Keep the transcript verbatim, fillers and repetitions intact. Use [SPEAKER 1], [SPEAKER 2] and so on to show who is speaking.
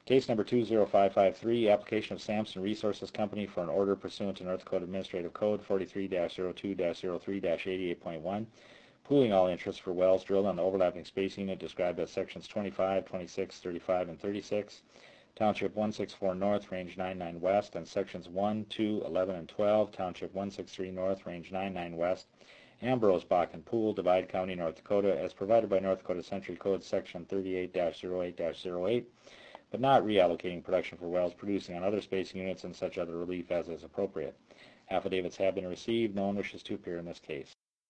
[SPEAKER 1] Case number two zero five five three, application of Sampson Resources Company for an order pursuant to North Dakota Administrative Code forty-three dash zero two dash zero three dash eighty-eight point one, pooling all interests for wells drilled on the overlapping space unit described as sections twenty-five, twenty-six, thirty-five, and thirty-six, Township one sixty-four North, Range ninety-nine West, and sections one, two, eleven, and twelve, Township one sixty-three North, Range ninety-nine West, Ambrose Bakken Pool, Divide County, North Dakota, as provided by North Dakota Century Code section thirty-eight dash zero eight dash zero eight, but not reallocating production for wells producing on other spacing units and such other relief as is appropriate. Affidavits have been received. No one wishes to appear in this case.